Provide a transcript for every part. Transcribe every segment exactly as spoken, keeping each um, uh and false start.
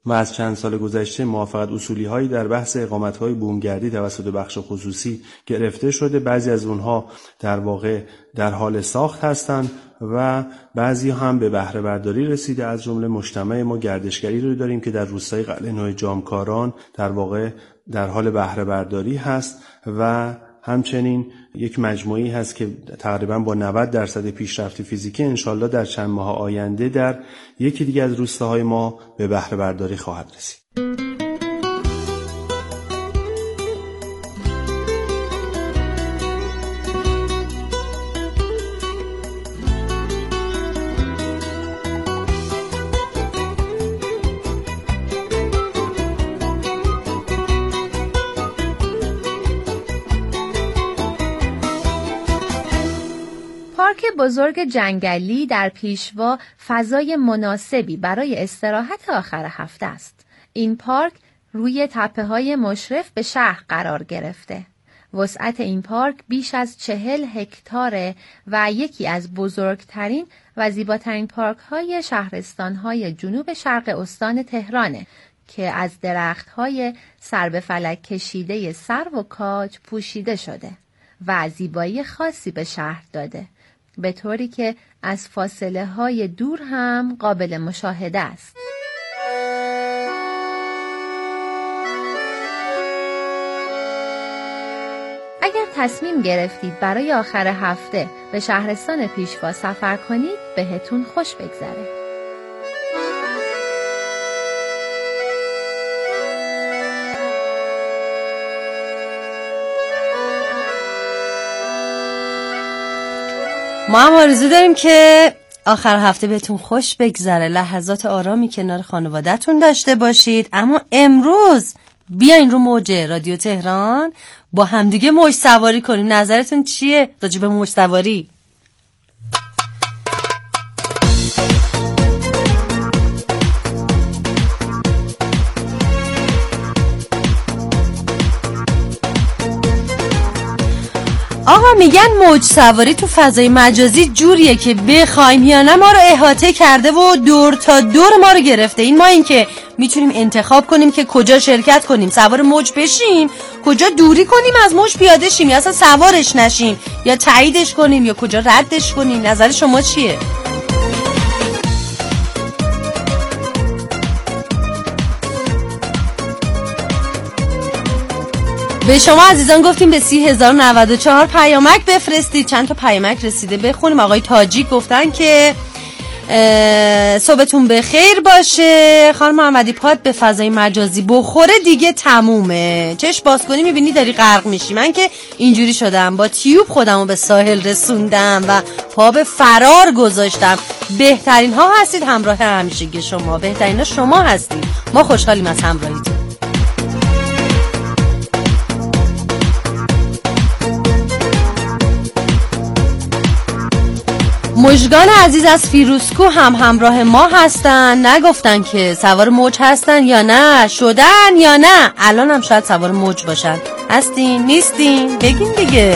و از چند سال گذشته موافقت اصولی هایی در بحث اقامت های بومگردی توسط بخش خصوصی گرفته شده. بعضی از اونها در واقع در حال ساخت هستند و بعضی هم به بهره برداری رسیده. از جمله مجتمع ما گردشگری رو داریم که در روستای قلعه نو جامکاران در واقع در حال بهره برداری هست و همچنین یک مجموعی هست که تقریبا با نود درصد پیشرفت فیزیکی انشالله در چند ماه آینده در یکی دیگه از روستاهای ما به بهره برداری خواهد رسید. پارک بزرگ جنگلی در پیشوا فضای مناسبی برای استراحت آخر هفته است. این پارک روی تپه‌های مشرف به شهر قرار گرفته. وسعت این پارک بیش از چهل هکتاره و یکی از بزرگترین و زیباترین پارک‌های شهرستان‌های جنوب شرق استان تهرانه که از درخت‌های سر به فلک کشیده سرو و کاج پوشیده شده و زیبایی خاصی به شهر داده، به طوری که از فاصله های دور هم قابل مشاهده است. اگر تصمیم گرفتید برای آخر هفته به شهرستان پیشوا سفر کنید، بهتون خوش بگذره. ما هم آرزو داریم که آخر هفته بهتون خوش بگذره، لحظات آرامی کنار خانواده‌تون داشته باشید. اما امروز بیاین رو موج رادیو تهران با همدیگه موج سواری کنیم. نظرتون چیه راجع به موج سواری؟ آقا میگن موج سواری تو فضای مجازی جوریه که بخوایم یا نه ما رو احاطه کرده و دور تا دور ما رو گرفته. این ما این که میتونیم انتخاب کنیم که کجا شرکت کنیم، سوار موج بشیم، کجا دوری کنیم از موج پیاده شیم یا اصلا سوارش نشیم، یا تاییدش کنیم یا کجا ردش کنیم. نظر شما چیه؟ به شما عزیزان گفتیم به سی هزار و نود و چهار پیامک بفرستید. چند تا پیامک رسیده بخونیم. آقای تاجیک گفتن که صبحتون بخیر باشه خانم محمدی، پاد به فضای مجازی بخوره دیگه تمومه، چشم باز کنی میبینی داری غرق میشی. من که اینجوری شدم، با تیوب خودمو به ساحل رسوندم و پا به فرار گذاشتم. بهترین ها هستید، همراه همیشگی شما، بهترین ها شما هستید. ما خوشحالیم از همراهیتون. مژگان عزیز از فیروزکو هم همراه ما هستن. نگفتن که سوار موج هستن یا نه، شدن یا نه، الان هم شاید سوار موج باشن. هستین؟ نیستین؟ بگین دیگه.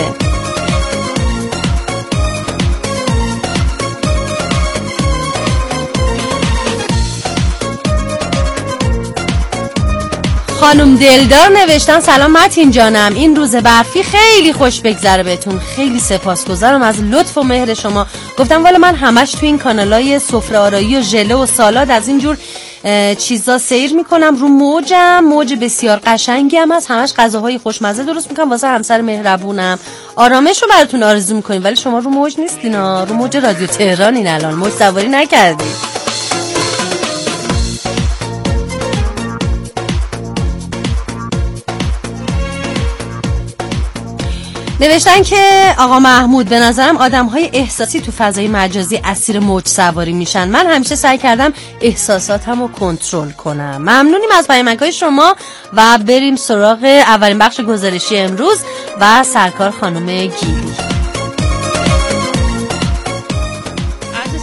خانم دلدار نوشتن سلام متین جانم، این روز برفی خیلی خوش بگذره بهتون، خیلی سپاسگزارم از لطف و مهر شما. گفتم والا من همش تو این کانالای سفره آرایی و ژله و سالاد از اینجور چیزا سیر میکنم، رو موجم، موج بسیار قشنگی هم هست، همش غذاهای خوشمزه درست میکنم واسه همسر مهربونم، آرامش رو براتون آرزو میکنیم. ولی شما رو موج نیستین ها، رو موج رادیو تهرانین، الان موج سواری نکردید. نوشتن که آقا محمود به نظرم آدم‌های احساسی تو فضای مجازی اسیر موج سواری میشن. من همیشه سعی کردم احساساتم رو کنترل کنم. ممنونیم از پیامک‌های شما و بریم سراغ اولین بخش گزارشی امروز و سرکار خانم گیلی. عرض سلام روز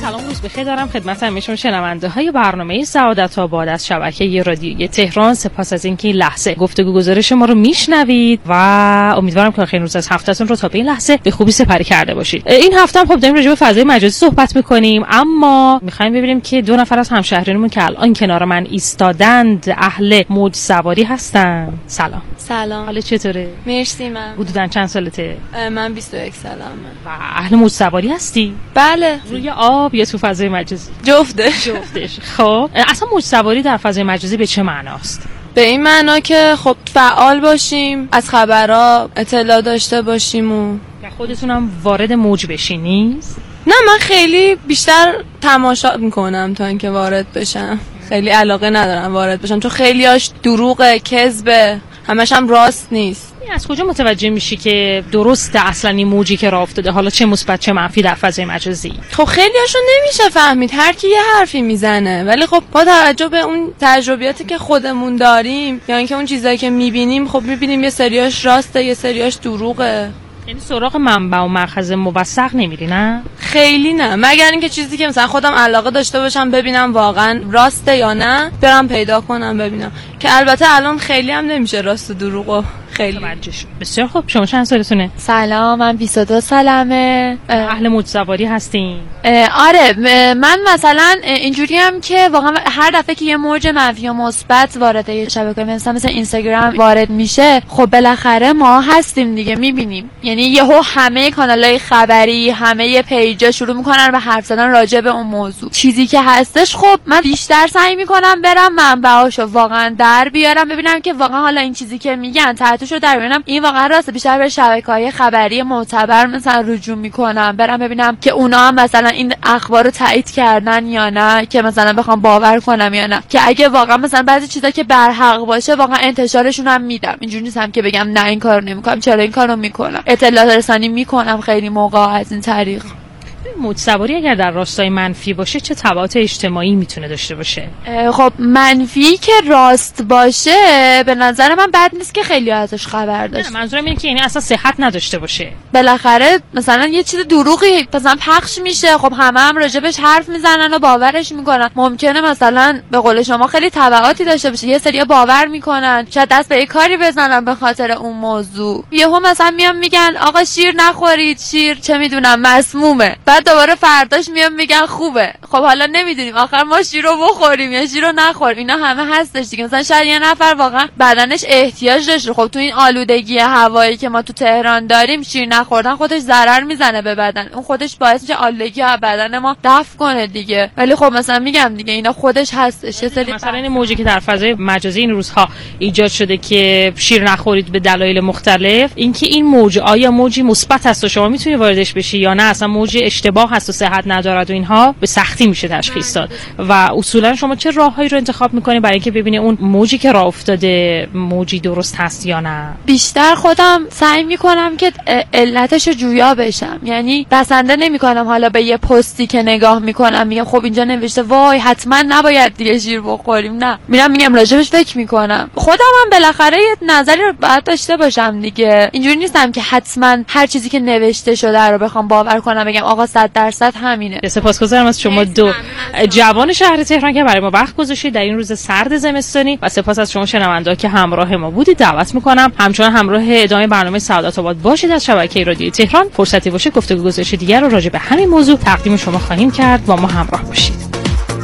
بخیر دارم خدمت همه شما شنونده های برنامه سعادت آباد از شبکه رادیویی تهران. سپاس از اینکه این لحظه گفتگو گزارش ما رو میشنوید و امیدوارم که آخرین روز از هفتهتون رو تا به این لحظه به خوبی سپری کرده باشید. این هفته هم خب داریم راجع به فضای مجازی صحبت میکنیم، اما میخوایم ببینیم که دو نفر از همشهریانمون که الان کنار من ایستادند اهل موج سواری هستن. سلام. سلام. حالت چطوره؟ مرسی. من حدوداً چند سالته؟ من بیست و یک سالمه. و اهل موج سواری هستی؟ بله. روی آب یا تو فضای مجازی؟ جفتش. جفتش. خب اصلا موج سواری در فضای مجازی به چه معناست؟ به این معنا که خب فعال باشیم، از خبرها اطلاع داشته باشیم و خودتونم وارد موج بشینید؟ نه، من خیلی بیشتر تماشا میکنم تا اینکه وارد بشم. خیلی علاقه ندارم وارد بشم چون خیلیاش دروغه، کذبه، همش هم راست نیست. از کجا متوجه میشی که درسته اصلا این موجی که راه افتاده، حالا چه مثبت چه منفی، در فضای مجازی؟ خب خیلیاشو نمیشه فهمید، هر کی یه حرفی میزنه، ولی خب با توجه به اون تجربیاتی که خودمون داریم یا اینکه اون چیزایی که میبینیم، خب میبینیم یه سریاش راسته یه سریاش دروغه. یعنی سراغ منبع و مأخذ موثق نمیری؟ نه خیلی نه، مگر اینکه چیزی که مثلا خودم علاقه داشته باشم ببینم واقعا راسته یا نه، برم پیدا کنم ببینم، که البته الان خیلی هم نمیشه راست و دروغو خیلی. بسیار خوب. شما چند سالتونه؟ سلام، من بیست و دو سالمه. اهل موج سواری هستین؟ آره، من مثلا اینجوری هم که واقعا هر دفعه که یه موج منفی یا مثبت وارد شبکه‌های مثلا مثل اینستاگرام وارد میشه، خب بالاخره ما هستیم دیگه، میبینیم. یعنی یهو همه کانالای خبری، همه پیجا شروع میکنن به حرف زدن راجع به اون موضوع. چیزی که هستش، خب من بیشتر سعی میکنم برم منبعاشو واقعا در بیارم، ببینم که واقعا حالا این چیزی که میگن تحتشو در بیارم این واقعا راسته. بیشتر به شبکه‌های خبری معتبر مثلا رجوع میکنم، برم ببینم که اونا هم مثلا این اخبار رو تایید کردن یا نه، که مثلا بخوام باور کنم یا نه، که اگه واقعا مثلا بعضی چیزا که برحق باشه واقعا انتشارشون هم میدم. اینجوری نیستم که بگم نه این کارو نمیکنم، چرا این کارو میکنم، اطلاعات رسانی میکنم خیلی موقع از این طریق. موج سواری اگر در راستای منفی باشه چه تبعات اجتماعی میتونه داشته باشه؟ خب منفی که راست باشه به نظر من بد نیست که خیلی ازش خبر داشته. منظورم اینه که یعنی اصلا صحت نداشته باشه. بالاخره مثلا یه چیز دروغی مثلا پخش میشه، خب همه هم راجبش حرف میزنن و باورش میکنن. ممکنه مثلا به قول شما خیلی تبعاتی داشته باشه، یه سری باور میکنن، شاید دست به کاری بزنن به خاطر اون موضوع. یهو مثلا میان میگن آقا شیر نخورید، شیر چه میدونم مسمومه، بعد دوباره فرداش میام میگن خوبه. خب حالا نمیدونیم آخر ما شیر رو بخوریم یا شیر رو نخوریم، اینا همه هستش دیگه. مثلا شاید یه نفر واقعا بدنش احتیاج داشته، خب تو این آلودگی هوایی که ما تو تهران داریم شیر نخوردن خودش ضرر میزنه به بدن، اون خودش باعث میشه آلودگی از بدن ما دفع کنه دیگه. ولی خب مثلا میگم دیگه اینا خودش هستش. یه سری مثلا این موجی که در فضای مجازی این روزها ایجاد شده که شیر نخورید به دلایل مختلف، اینکه این موج آیا موجی مثبت است و شما میتونی واردش بشی یا نه اصلا موج اشتباه هست و صحت ندارد و اینها، به سختی میشه تشخیص داد. و اصولا شما چه راههایی رو انتخاب میکنی برای اینکه ببینی اون موجی که راه افتاده موجی درست هست یا نه؟ بیشتر خودم سعی میکنم که علتش رو جویا بشم، یعنی بسنده نمیکنم حالا به یه پستی که نگاه میکنم میگم خب اینجا نوشته وای حتما نباید دیگه شیر بخوریم، نه میرم میگم راجبش فکر میکنم. خودم هم بالاخره یه نظری رو باید داشته باشم دیگه، اینجوری نیستم که حتما هر چیزی که نوشته شده رو بخوام باور کنم بگم آقا صد درصد همینه. سپاسگزارم از شما دو جوان شهر تهران که برای ما وقت گذاشتید در این روز سرد زمستانی، و سپاس از شما شنونده‌ها که همراه ما بودید. دعوت میکنم همچنان همراه ادامه برنامه سعادت آباد باشید از شبکه رادیویی تهران. فرصتی باشه گفتگو گذاشته دیگر رو راجع به همین موضوع تقدیم شما خواهیم کرد. با ما همراه باشید.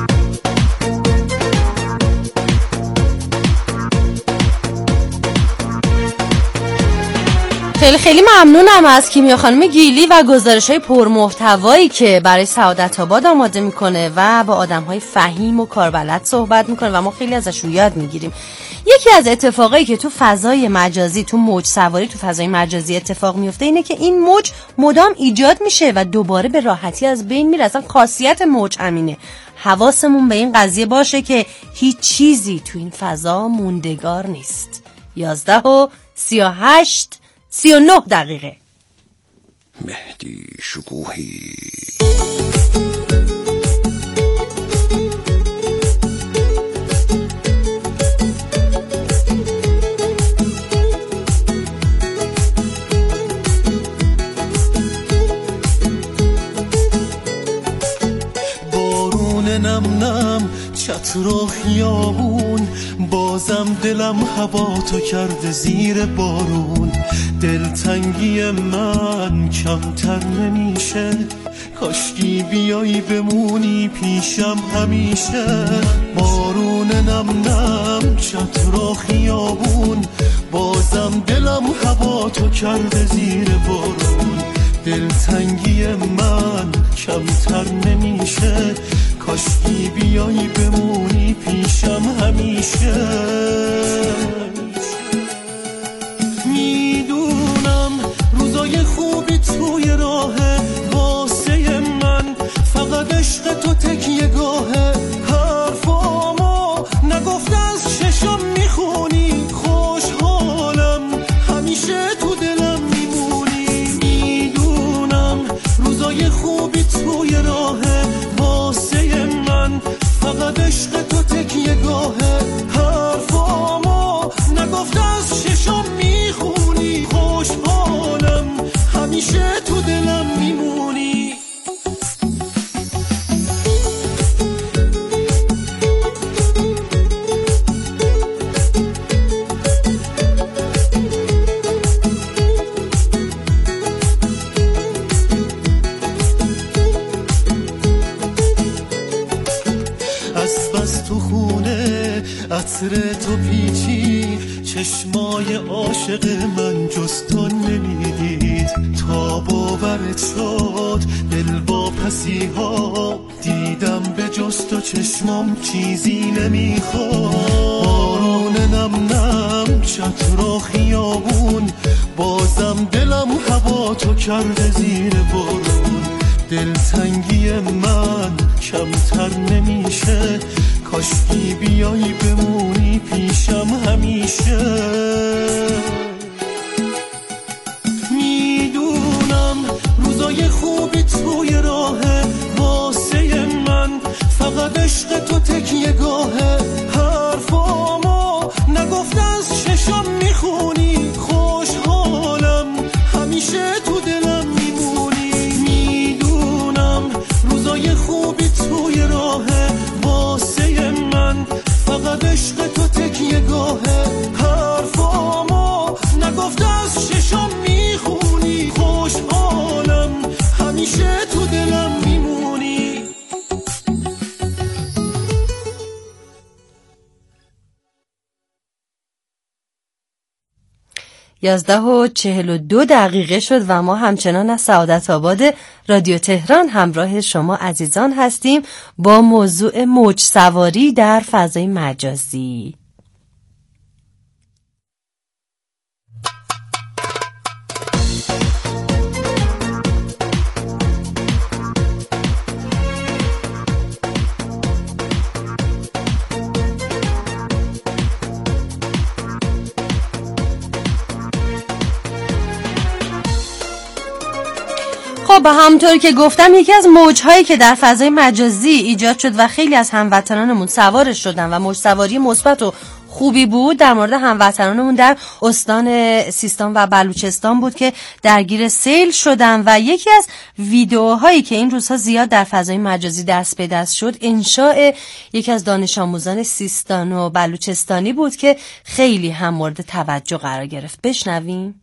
خیلی خیلی ممنونم از کیمیا خانم گیلی و گزارش‌های پرمحتوایی که برای سعادت آباد آماده میکنه و با آدم‌های فهیم و کاربلد صحبت میکنه و ما خیلی ازش یاد میگیریم. یکی از اتفاقایی که تو فضای مجازی، تو موج سواری تو فضای مجازی اتفاق میفته اینه که این موج مدام ایجاد میشه و دوباره به راحتی از بین میره. اصلا خاصیت موج همینه. حواسمون به این قضیه باشه که هیچ چیزی تو این فضا موندگار نیست. یازده و سی و هشت سی و نه دقیقه. مهدی شکوهی بازم دلم هوا تو کرده زیر بارون، دلتنگی من کمتر نمیشه، کاشکی بیایی بمونی پیشم همیشه. بارون نم نم چتر و خیابون، بازم دلم هوا تو کرده زیر بارون، دلتنگی من کمتر نمیشه، کاشکی بیایی بمونی پیشم همیشه. میدونم روزای خوبی توی راهه واسه من، فقط عشق تو تکیه گاهه، حرفامو نگفته از ششم میخونی، خوشحالم همیشه تو دلم میمونی. میدونم روزای خوبی توی راهه واسه من، فقط عشق تو تکیه گاهه، حرفامو نگفته از ششم میخونی، خوشحالم همیشه تو دلم میمونی. عطر تو پیچی چشمای عاشق من جز تو نمیدید، تا باورت شد دل با پسی ها دیدم به جز تو چشمام چیزی نمیخواد. بارون نم نم چتر و خیابون، بازم دلم هوا تو کرده زیر بارون، دلتنگی من کمتر نمیشه، کاشکی بیایی بمونی پیشم همیشه. میدونم روزای خوبی توی راهه واسه من، فقط عشق تو تکیه گاهه، حرفامو نگفته از ششم میخونی، خوشحالم همیشه تو دلم میمونی. میدونم روزای خوبی توی راهه واسه من، فقط عشق تو تکیه گاهه، حرفامو نگفته از ششم میخونی، خوشحالم همیشه تو دلم میمونی. یازده و چهل و دو دقیقه شد و ما همچنان از سعادت آباد رادیو تهران همراه شما عزیزان هستیم با موضوع موج سواری در فضای مجازی. خب همونطور که گفتم یکی از موج‌هایی که در فضای مجازی ایجاد شد و خیلی از هموطنانمون سوارش شدن و موج سواری مثبت و خوبی بود، در مورد هموطنانمون در استان سیستان و بلوچستان بود که درگیر سیل شدن و یکی از ویدیوهایی که این روزها زیاد در فضای مجازی دست به دست شد انشاء یکی از دانش آموزان سیستان و بلوچستانی بود که خیلی هم مورد توجه قرار گرفت. بشنویم.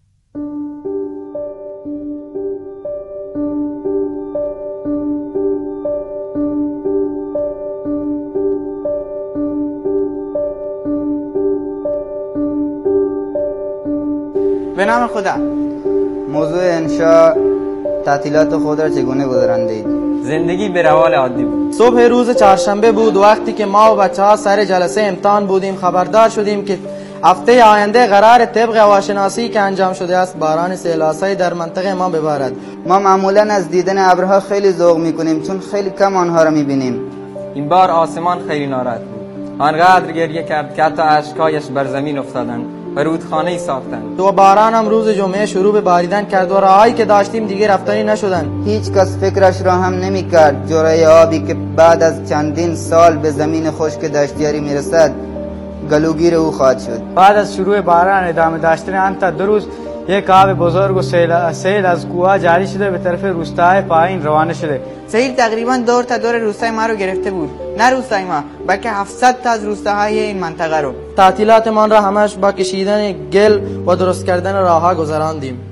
به نام خدا. موضوع انشاء تعطیلات خود را چگونه گذراندید؟ زندگی به روال عادی بود. صبح روز چهارشنبه بود، وقتی که ما و بچه‌ها سر جلسه امتحان بودیم خبردار شدیم که هفته آینده قرار طبق هواشناسی که انجام شده است باران سیل‌آسایی در منطقه ما ببارد. ما معمولا از دیدن ابرها خیلی ذوق می‌کنیم چون خیلی کم آنها را می‌بینیم. این بار آسمان خیلی ناراحت بود. آنقدر گریه کرد که حتی اشکایش بر زمین افتادند و رودخانه‌ای ساختند. و باران هم روز جمعه شروع به باریدن کرد و راهایی که داشتیم دیگه رفتنی نشدند. هیچ کس فکرش را هم نمی‌کرد جرعه آبی که بعد از چندین سال به زمین خشک دشتیاری میرسد گلوگیر او خواهد شد. بعد از شروع باران ادامه داشتن آن تا دو روز یک آب بزرگ و سیل, سیل از کوه جاری شده به طرف روستای پایین روانه شده. سیل تقریبا دور تا دور روستای ما رو گرفته بود. نه روستای ما بلکه هفتصد تا از روستاهای این منطقه رو. تعطیلاتمان را همش با کشیدن گل و درست کردن راهها گذراندیم.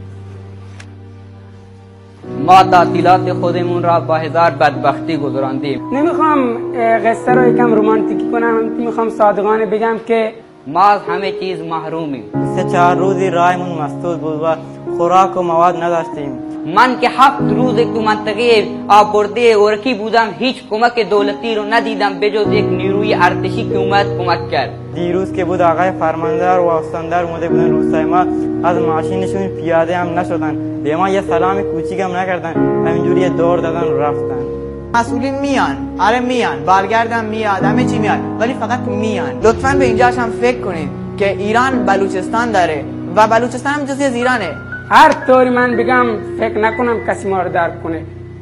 ما تعطیلات خودمون را با هزار بدبختی گذراندیم. نمیخوام قصه رو یکم رمانتیکی کنم، میخوام صادقانه بگم که ما از همه چیز محرومیم. سه چهار روزی راهمون مسدود بود و خوراک و مواد نداشتیم. من که هفت روز تو منطقه آبرده اورکی بودم هیچ کمک دولتی رو ندیدم بجز یک نیروی ارتشی که اومد کمک کرد. دیروز که بود آقای فرماندار و استاندار اومده بودن روستای ما، از ماشینشون پیاده هم نشدن، به ما یه سلام کوچیک هم نکردن، همینجوری دور دادن و رفتن. مسئولین میان، آره میان، بالگردم میاد، همه چی میاد، ولی فقط میان. لطفاً به اینجاش هم فکر کنید که ایران بلوچستان داره و بلوچستان هم جزئی از ایرانه. هر طوری من بگم فکر نکنم کسی ما رو درک کنه.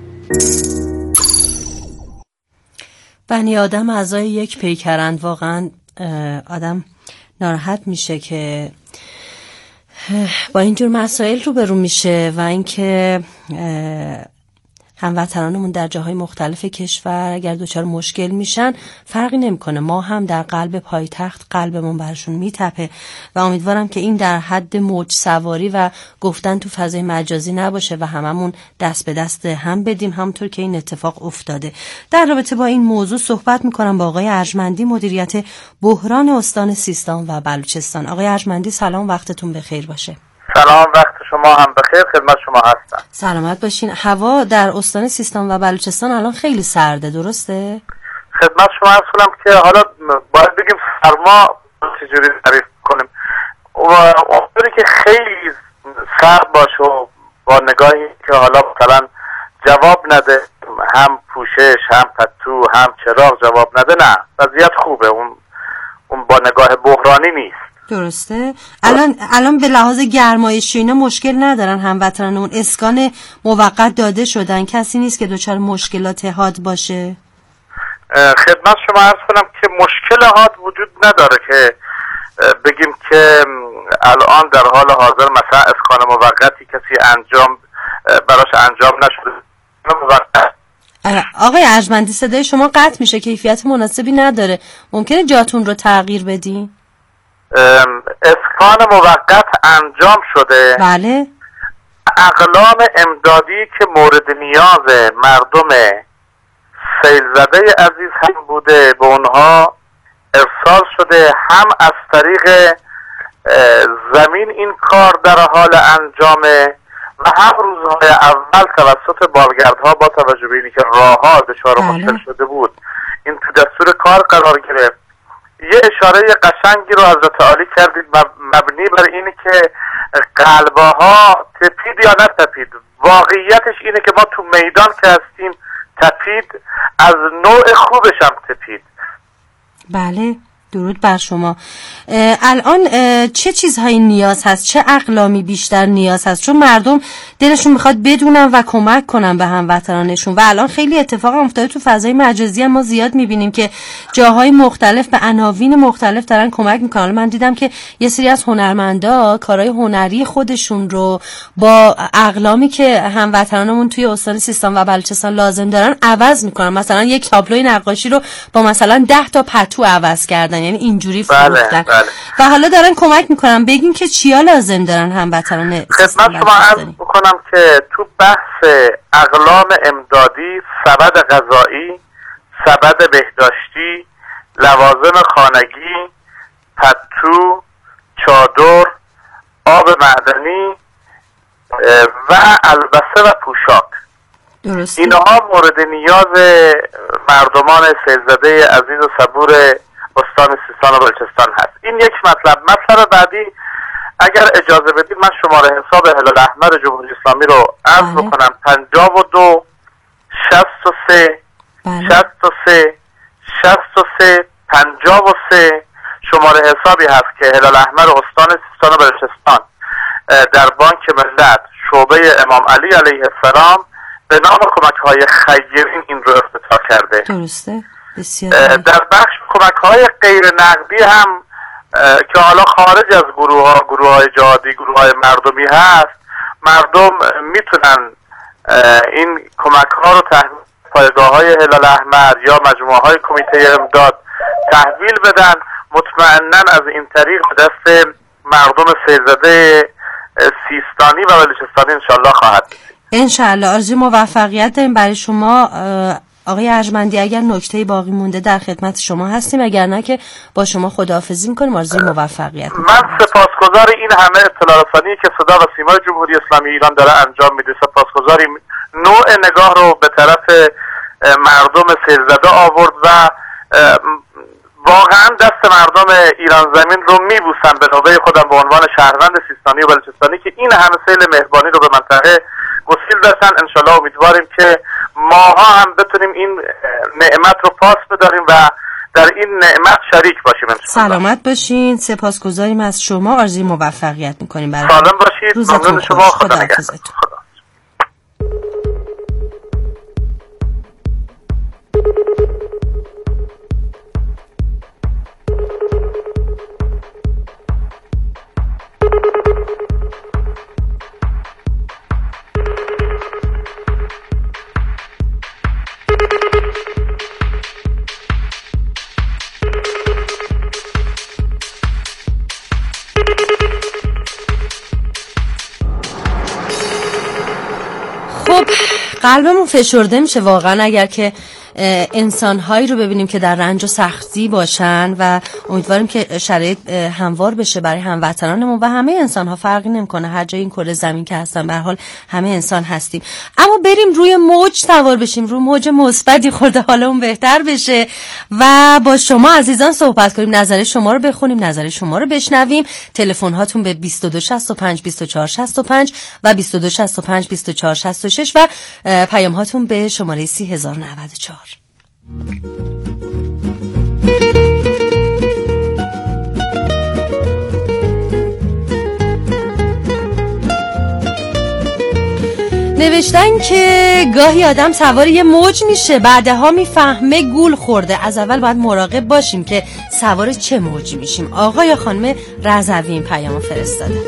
بنی آدم اعضای یک پیکرند. واقعا آدم ناراحت میشه که با اینجور مسائل روبرو میشه و اینکه هموطنانمون در جاهای مختلف کشور اگر دچار مشکل میشن فرقی نمیکنه، ما هم در قلب پایتخت قلبمون برشون میتپه و امیدوارم که این در حد موج سواری و گفتن تو فضای مجازی نباشه و هممون دست به دست هم بدیم همونطور که این اتفاق افتاده. در رابطه با این موضوع صحبت میکنم با آقای ارجمندی، مدیریت بحران استان سیستان و بلوچستان. آقای ارجمندی سلام، وقتتون بخیر باشه. سلام، وقت شما هم بخیر، خدمت شما هستم. سلامت باشین. هوا در استان سیستان و بلوچستان الان خیلی سرده، درسته؟ خدمت شما عرض کنم که حالا باید بگیم سرما چجوری تعریف کنیم و اونطوری که خیلی سرد باشه و با نگاهی که حالا مثلا جواب نده، هم پوشش هم پتو هم چراغ جواب نده، نه وضعیت خوبه، اون اون با نگاه بحرانی نیست. درسته. الان الان به لحاظ گرمایشی اینا مشکل ندارن هموطنانمون؟ اسکان موقت داده شدن، کسی نیست که دچار مشکلات حاد باشه؟ خدمت شما عرض کنم که مشکل حاد وجود نداره که بگیم که الان در حال حاضر مثلا اسکان موقتی کسی انجام براش انجام نشده. آقای ارجمندی صدای شما قطع میشه، کیفیت مناسبی نداره، ممکنه جاتون رو تغییر بدین؟ اسکان موقت انجام شده. بله. اقلام امدادی که مورد نیاز مردم سیل زده عزیز هم بوده به اونها ارسال شده، هم از طریق زمین این کار در حال انجامه و هم روزهای اول توسط بالگردها با توجه به اینی که راهها دچار مشکل شده بود این تو دستور کار قرار گرفت. یه اشاره قشنگی رو حضرت عالی کردید مبنی بر اینی که قلبها تپید یا نتپید. واقعیتش اینه که ما تو میدان که هستیم تپید، از نوع خوبش هم تپید. بله، درود بر شما. الان چه چیزهایی نیاز هست، چه اقلامی بیشتر نیاز هست؟ چون مردم دلشون میخواد بدونن و کمک کنن به هموطنانشون و الان خیلی اتفاق افتاده تو فضای مجازی هم ما زیاد میبینیم که جاهای مختلف به عناوین مختلف دارن کمک میکنن. من دیدم که یه سری از هنرمندا کارهای هنری خودشون رو با اقلامی که هموطنانمون توی استان سیستان و بلوچستان لازم دارن عوض میکنن. مثلا یک تابلوی نقاشی رو با مثلا ده تا پتو عوض کردن، یعنی اینجوری فروختن. بله، بله. و حالا دارن کمک میکنن. بگین که چیا لازم دارن هموطنان؟ خدمت شما عرض میکنم که تو بحث اقلام امدادی، سبد غذایی، سبد بهداشتی، لوازم خانگی، پتو، چادر، آب معدنی و البسه و پوشاک، درسته. اینها مورد نیاز مردمان سیلزده عزیز و صبور استان سیستان و بلوچستان هست. این یک مطلب. مطلب بعدی اگر اجازه بدید من شماره حساب هلال احمر جمهوری اسلامی رو عرض بکنم: پنجاه و دو شصت و سه شصت و سه شصت و سه پنجاه و سه شماره حسابی هست که هلال احمر استان سیستان و بلوچستان در بانک ملت شعبه امام علی علیه السلام به نام کمک های خیرین این رو افتتاح کرده. درسته. بسیار در بخش کمک های غیر نقدی هم که حالا خارج از گروه ها گروه های جهادی گروه های مردمی هست، مردم میتونن این کمک ها رو تحویل پایگاه های هلال احمر یا مجموعه های کمیته امداد تحویل بدن. مطمئناً از این طریق به دست مردم سیل‌زده سیستانی و بلوچستانی انشالله خواهد بود. انشالله. آرزوی موفقیت داریم برای شما آقای ارجمندی. اگر نکته باقی مونده در خدمت شما هستیم، اگر نه که با شما خداحافظی میکنیم. آرزوی موفقیت. من سپاسگزار این همه اطلاع رسانی که صدا و سیمای جمهوری اسلامی ایران داره انجام میده. سپاسگزاریم نوع نگاه رو به طرف مردم سیل‌زده آورد و واقعا دست مردم ایران زمین رو میبوسم به نوبه خودم به عنوان شهروند سیستانی و بلوچستانی که این همه سیل مهربانی رو به منطقه گسیل داشتن. انشالله امیدواریم که ماها هم بتونیم این نعمت رو پاس بداریم و در این نعمت شریک باشیم. سلامت باشین. سپاسگزاریم از شما. آرزوی موفقیت میکنیم برای سالم باشید. ممنون شما. خدا نگهدار. قلبمون فشرده میشه واقعا اگر که انسان‌هایی رو ببینیم که در رنج و سختی باشن و امیدواریم که شرایط هموار بشه برای هموطنانمون و همه انسان‌ها. فرقی نمی‌کنه هر جای این کره زمین که هستن، به هر حال همه انسان هستیم. اما بریم روی موج سوار بشیم، روی موج مثبتی، خورده حالمون بهتر بشه و با شما عزیزان صحبت کنیم، نظر شما رو بخونیم، نظر شما رو بشنویم. تلفن هاتون به بیست و دو شصت و پنج بیست و چهار شصت و پنج و بیست و دو شصت و پنج بیست و چهار شصت و شش و پیام هاتون به شماره سی هزار و نود و چهار. نوشتن که گاهی آدم سوار یه موج میشه، بعدها میفهمه گول خورده. از اول باید مراقب باشیم که سوار چه موجی میشیم. آقا یا خانم رضوی این پیامو فرستاده.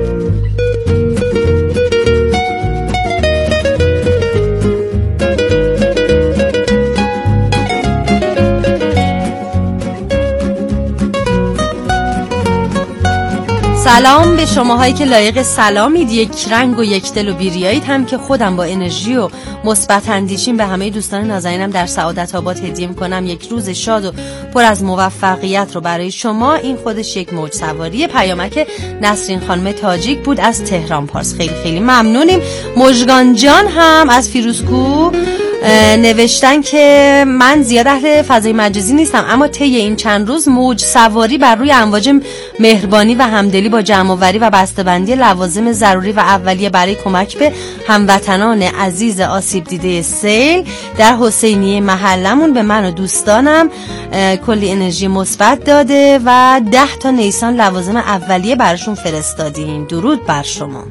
سلام به شماهایی که لایق سلامید، یک رنگ و یک دل و بیریایید. هم که خودم با انرژی و مثبت اندیشیم به همه دوستان نازنینم در سعادت آباد هدیه میکنم یک روز شاد و پر از موفقیت رو برای شما. این خودش یک موج سواریه. پیامک نسرین خانم تاجیک بود از تهران پارس. خیلی خیلی ممنونیم. مژگان جان هم از فیروزکو نوشتن که من زیاد اهل فضای مجازی نیستم، اما طی این چند روز موج سواری بر روی امواج مهربانی و همدلی با جمع‌آوری و بسته‌بندی لوازم ضروری و اولیه برای کمک به هموطنان عزیز آسیب دیده سیل در حسینیه محلمون به من و دوستانم کلی انرژی مثبت داده و ده تا نیسان لوازم اولیه براشون فرستادیم. درود بر شما.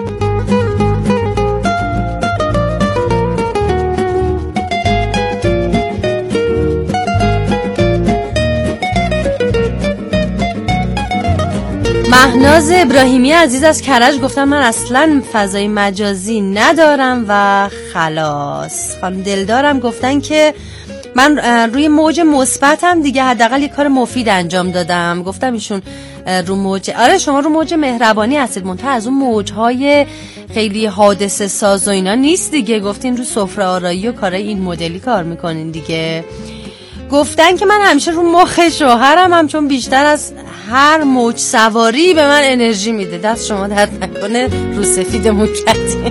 مهناز ابراهیمی عزیز از کرج گفتم من اصلا فضای مجازی ندارم و خلاص. خانم دلدارم گفتن که من روی موج مثبتم دیگه، حداقل یک کار مفید انجام دادم. گفتم ایشون رو موج، آره شما رو موج مهربانی هستید، منتها از اون موجهای خیلی حادثه ساز و اینا نیست دیگه. گفتین رو سفره آرایی و کارای این مدلی کار میکنین دیگه. گفتن که من همیشه رو مخ شوهرم هم، چون بیشتر از هر موج سواری به من انرژی میده. دست شما درد نکنه، رو سفید موکتی.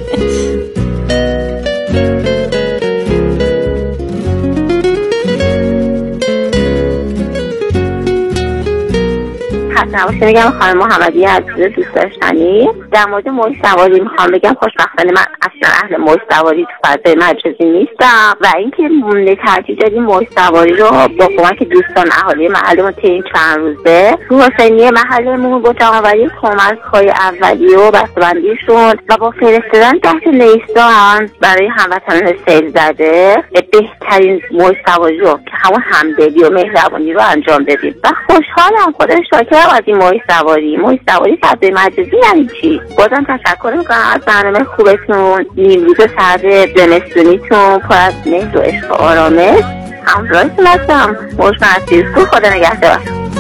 نباشه بگم خانم محمدی عزیز دوست داشتنی، در مورد موج سواری میخوام بگم خوشبختانه من اصلا اهل موج سواری تو فضای مجازی نیستم و اینکه ترجیح دادیم موج سواری رو با کمک دوستان اهالی محلمون طی این چند روزه تو حسینیه محلمون با جمع‌آوری کمک‌های اولیه و بسته‌بندیشون و با فرستادن تحت لیستا برای هموطنان سیل زده بهترین موج سواری رو که همون همدلی و مهربانی رو انجام دادیم و خوشحالم. خدا شاکر میگم از این موج سواری موج سواری فضای مجازی یعنی چی؟ بازم تشکر میکنم از برنامه خوبتون، نیمروز سرد زمستونیتون پر از مهر و عشق و آرامش. همراهتون هستم. موج مرسیسکو. خدا نگهدار.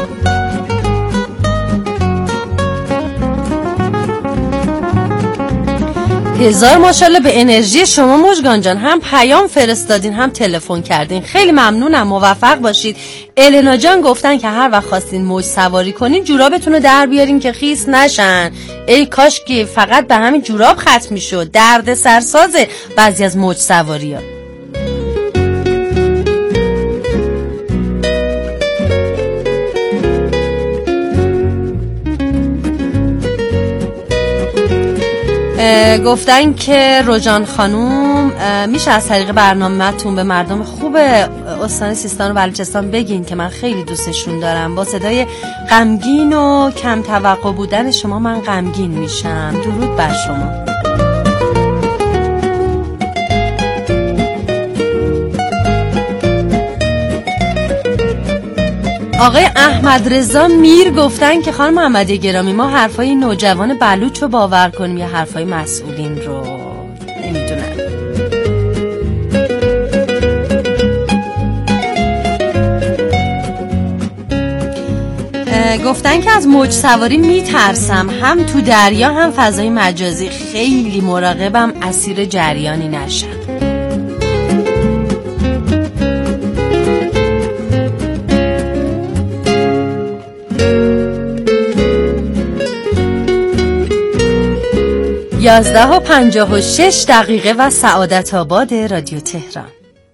هزار ماشاءالله به انرژی شما مژگان جان، هم پیام فرستادین هم تلفن کردین، خیلی ممنونم، موفق باشید. النا جان گفتن که هر وقت خواستین موج سواری کنین جورابتون رو در بیارین که خیس نشن. ای کاش که فقط به همین جوراب ختم میشد، درد سرسازه بعضی از موج سواری ها. گفتن که روژان خانوم میشه از طریق برنامه‌تون به مردم خوب استان سیستان و بلوچستان بگین که من خیلی دوستشون دارم. با صدای غمگین و کم توقع بودن شما من غمگین میشم. درود بر شما. آقای احمد رضا میر گفتن که خانم محمد گرامی ما حرفای نوجوان بلوچ رو باور کنیم یا حرفای مسئولین رو؟ نمیدونم. گفتن که از موج سواری میترسم، هم تو دریا هم فضای مجازی، خیلی مراقبم اسیر جریانی نشم. یازده و پنجاه و شش دقیقه و سعادت آباد رادیو تهران.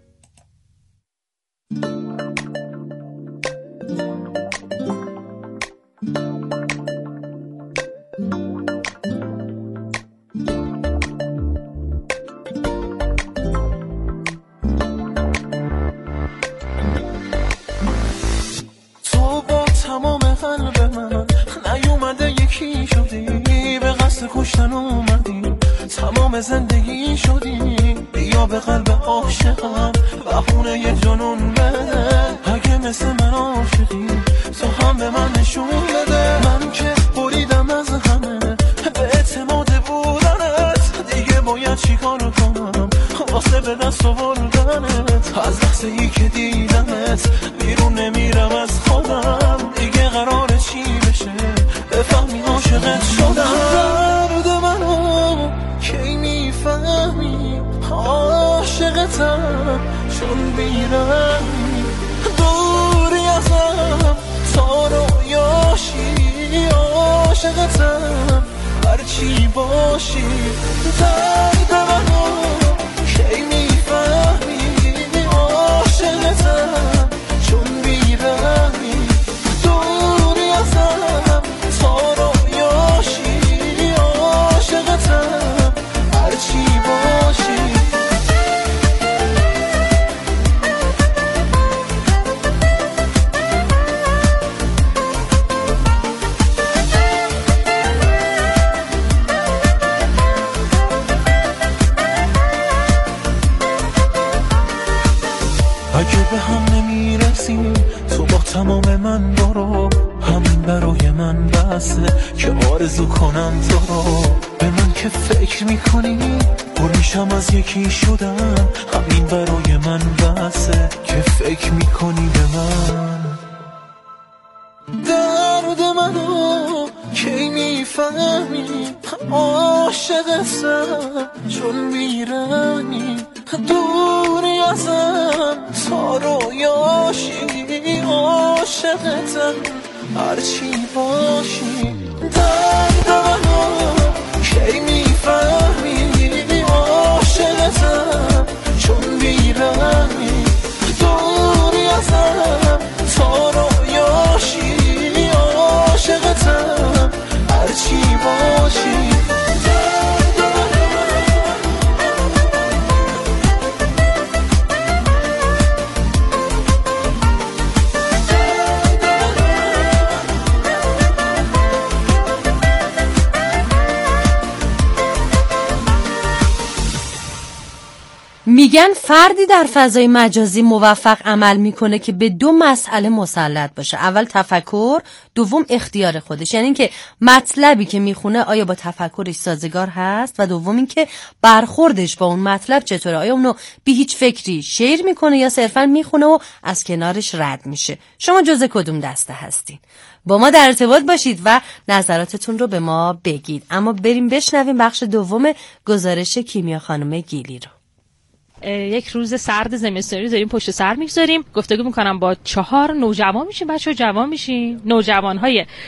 تو با تمام قلب من نیومده یکی شدی، به قصد کشتن اومدی، تمام زندگی شدی، بیا به قلب عاشقم بهونه یه جنون بده، اگه مثل من عاشقی تو هم به من نشون بده. من که بریدم از همه به اعتماد بودنت، دیگه باید چیکار کنم واسه به دست آوردنت. از لحظه ای که دیدمت بیرون نمیرم از خودم، دیگه قراره چی بشه بفهمی عاشقت شدم. درد منو کی میفهمی عاشقتم، چون بیرمی دوری ازم تا رویاشی، عاشقتم هرچی باشی. درد منو کی میفهمی عاشقتم، چون بیرمی دوری ازم تا رویاشی، عاشقتم هرچی باشی. اگه به هم نمیرسیم تو با تمام من برو، همین برای من بسه که آرزو کنم تو رو. به من که فکر میکنی پر میشم از یکی شدن، همین برای من بسه که فکر میکنی به من. درد منو کی میفهمی عاشقتم، چون میرمی دوری ازم تا رویاشی، عاشقتم هرچی باشی. درد منو کی میفهمی عاشقتم، چون بیرمی دوری ازم تا رویاشی، عاشقتم هرچی باشی. میگن فردی در فضای مجازی موفق عمل میکنه که به دو مسئله مسلط باشه. اول تفکر، دوم اختیار خودش. یعنی اینکه مطلبی که میخونه آیا با تفکرش سازگار هست و دوم اینکه برخوردش با اون مطلب چطوره. آیا اونو بی هیچ فکری شیر میکنه یا صرفا میخونه و از کنارش رد میشه. شما جزء کدوم دسته هستین؟ با ما در ارتباط باشید و نظراتتون رو به ما بگید. اما بریم بشنویم بخش دوم گزارش کیمیا خانم گیلی رو. یک روز سرد زمستانی داریم پشت سر میگذاریم. گفتگو میکنم با چهار نوجوان میشیم. بچه‌ها جوان میشین، نوجوان‌های